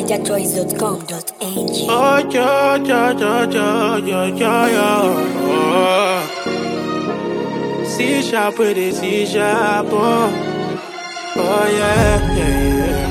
NigerChoice.com.ng. Oh, yo, yo, yo, yo, yo, yo, yo. Oh. C sharp with it, C sharp. Oh, yeah, yeah, yeah.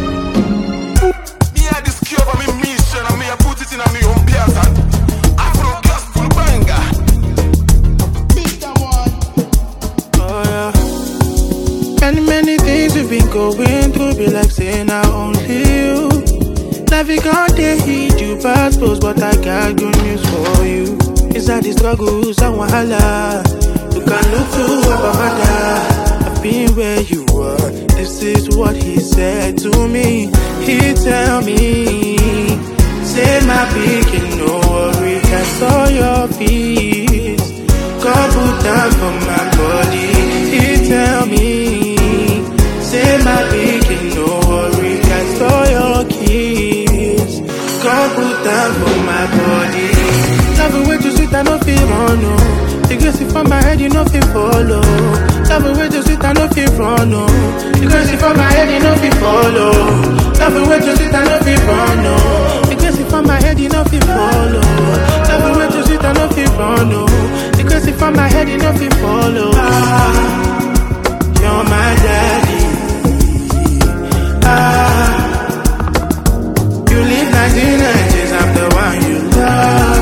Me I discover me mission and me I put it in a me own place and Afro gospel banger. Big that one. Oh, yeah. Many things we've been going through. Be like saying I only you. Life it can't hit you past post, but I got good news for you. Inside the struggles and wahala, you can look to Abamada. I've been where you were. This is what he said to me. He tell me, say my picking, no worry, I saw your feet. God put down for my body. He tell me, say my picking, no worry, I saw your keys. God put down for my body. Love the way to sweet, I no feel run, no. The grace from my head, you no feel follow. Love the way to sweet, I no feel run, no. The grace from my head, you no feel follow. Love the way to sweet, I no feel run, no. The grace from my head, you no feel follow. Love the way to sweet, I no feel run, no. The grace from my head, you no feel follow. You're my daddy. You live 1990s, I'm the one you love.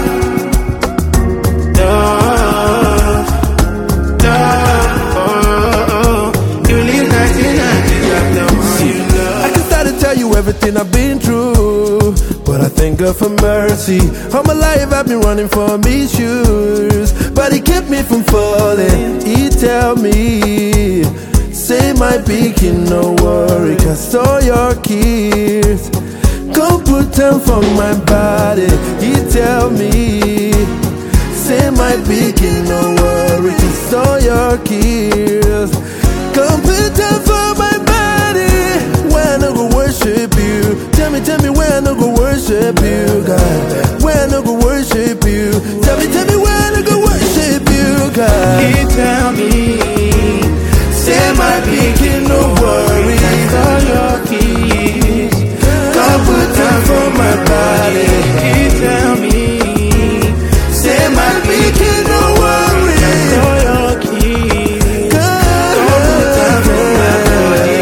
You live 1990s, I'm the one you love. I can start to tell you everything I've been through, but I thank God for mercy. All my life I've been running from his shoes, but he kept me from falling. He tell me, say my picking, no worry, cause all your kids come put them from my body. He tell me, say my picking, no worry, cause all your kids come put them from my body. When I go worship you, tell me when I go worship you, God. When I go worship you, tell me when I go worship you, God. He tell me, say my picking, no worry, all your keys. God put time for my body. He tell me, say my picking, no worry, all your keys. God put time for my body.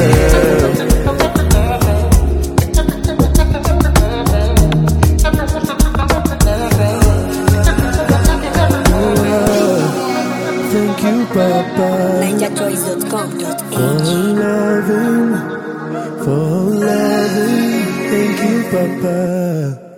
Thank you, Papa. NigerChoice.com.ng. For loving, thank you, Papa.